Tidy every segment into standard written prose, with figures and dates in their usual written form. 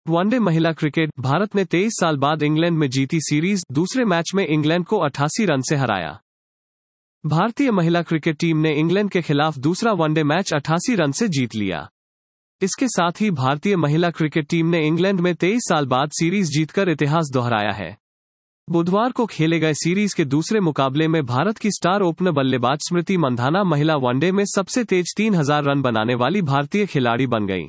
One day महिला cricket. Bharat ने 23 साल बाद इंग्लैंड में जीती सीरीज, दूसरे मैच में इंग्लैंड को 88 रन से हराया। भारतीय महिला क्रिकेट टीम ने इंग्लैंड के खिलाफ दूसरा वनडे मैच 88 रन से जीत लिया। इसके साथ ही भारतीय महिला क्रिकेट टीम ने इंग्लैंड में 23 साल बाद सीरीज जीतकर इतिहास दोहराया है। बुधवार को खेले गए सीरीज के दूसरे मुकाबले में भारत की स्टार ओपनर बल्लेबाज स्मृति मंधाना महिला वनडे में सबसे तेज 3000 रन बनाने वाली भारतीय खिलाड़ी बन गईं।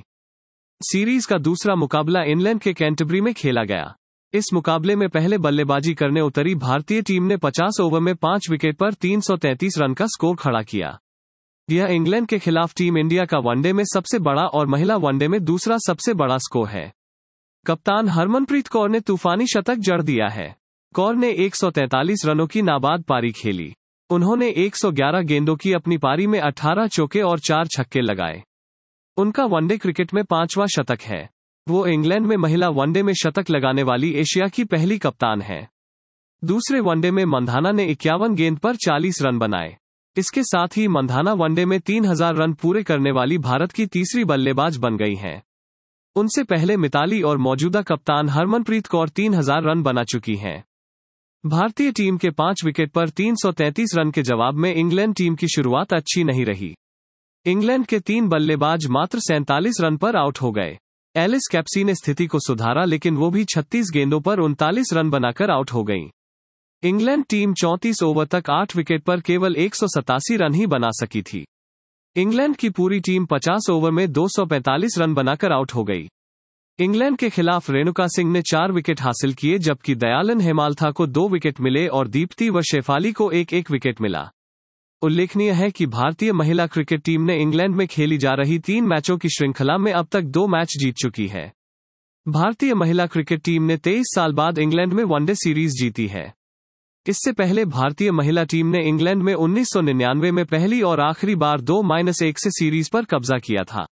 सीरीज का दूसरा मुकाबला इंग्लैंड के कैंटरबरी में खेला गया। इस मुकाबले में पहले बल्लेबाजी करने उतरी भारतीय टीम ने 50 ओवर में 5 विकेट पर 333 रन का स्कोर खड़ा किया। यह इंग्लैंड के खिलाफ टीम इंडिया का वनडे में सबसे बड़ा और महिला वनडे में दूसरा सबसे बड़ा स्कोर है। कप्तान हरमनप्रीत कौर ने तूफानी शतक जड़ दिया है। कौर ने 143 रनों की नाबाद पारी खेली। उन्होंने 111 गेंदों की अपनी पारी में 18 चौके और 4 छक्के लगाए। उनका वनडे क्रिकेट में 5वां शतक है। वो इंग्लैंड में महिला वनडे में शतक लगाने वाली एशिया की पहली कप्तान है। दूसरे वनडे में मंधाना ने 51 गेंद पर 40 रन बनाए। इसके साथ ही मंधाना वनडे में 3000 रन पूरे करने वाली भारत की तीसरी बल्लेबाज बन गई हैं। उनसे पहले मिताली और मौजूदा कप्तान हरमनप्रीत कौर 3000 रन बना चुकी हैं। भारतीय टीम के 5 विकेट पर 333 रन के जवाब में इंग्लैंड टीम की शुरुआत अच्छी नहीं रही। इंग्लैंड के 3 बल्लेबाज मात्र 47 रन पर आउट हो गए। एलिस कैप्सी ने स्थिति को सुधारा, लेकिन वो भी 36 गेंदों पर 39 रन बनाकर आउट हो गई। इंग्लैंड टीम 34 ओवर तक 8 विकेट पर केवल 187 रन ही बना सकी थी। इंग्लैंड की पूरी टीम 50 ओवर में 245 रन बनाकर आउट हो गई। इंग्लैंड के खिलाफ रेणुका सिंह ने 4 विकेट हासिल किए, जबकि दयालन हेमाल्था को 2 विकेट मिले और दीप्ति व शेफाली को 1-1 विकेट मिला। उल्लेखनीय है कि भारतीय महिला क्रिकेट टीम ने इंग्लैंड में खेली जा रही 3 मैचों की श्रृंखला में अब तक 2 मैच जीत चुकी है। भारतीय महिला क्रिकेट टीम ने 23 साल बाद इंग्लैंड में वनडे सीरीज जीती है। इससे पहले भारतीय महिला टीम ने इंग्लैंड में 1999 में पहली और आखिरी बार 2-1 से सीरीज पर कब्जा किया था।